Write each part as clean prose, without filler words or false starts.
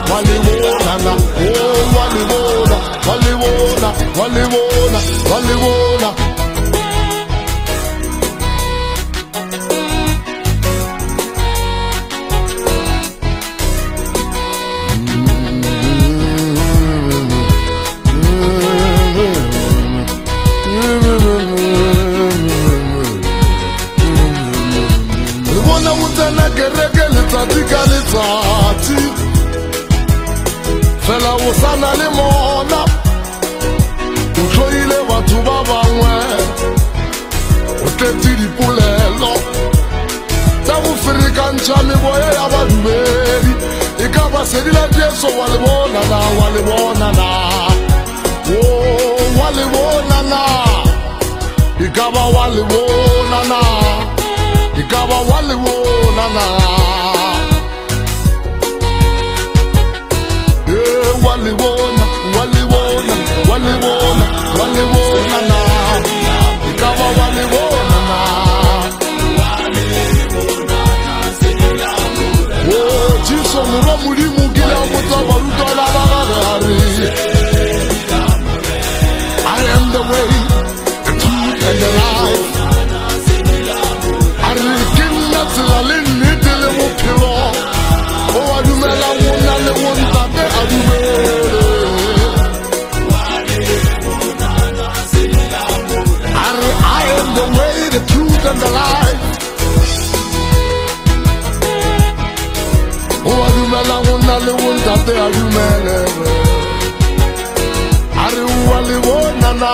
waliwona na, oh waliwona, waliwona, waliwona, waliwona. Fela usana limona utoile watu babamwe utetiri pulelo tabufirika nchami boye yabadumeri ikaba sedila jeso walibona na walibona na oh walibona na ikaba walibona na ikaba walibona na waliwona, waliwona, waliwona, waliwona na ikawa waliwona na oh jiso muro mulimu gila muta baruta la bagari. I am the way, the truth and the life. Arikinna tilalini tele mupiro oh adumela wona le wonta be adume. The truth and the life. Oh, adumela wona le wonta te adumele. Ari waliwona na,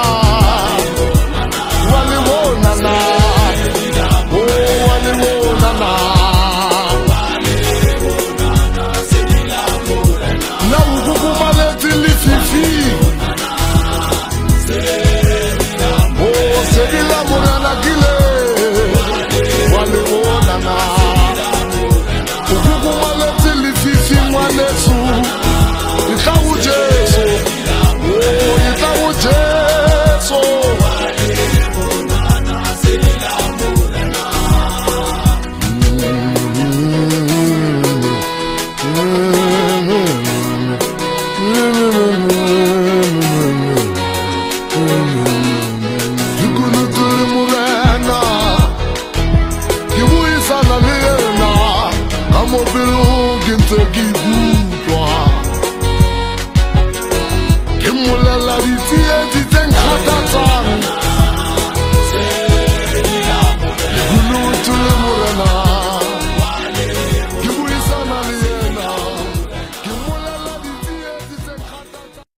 waliwona na, oh waliwona na. Na ukukuma leti lififi. Oh, sedila murana gile. I'm a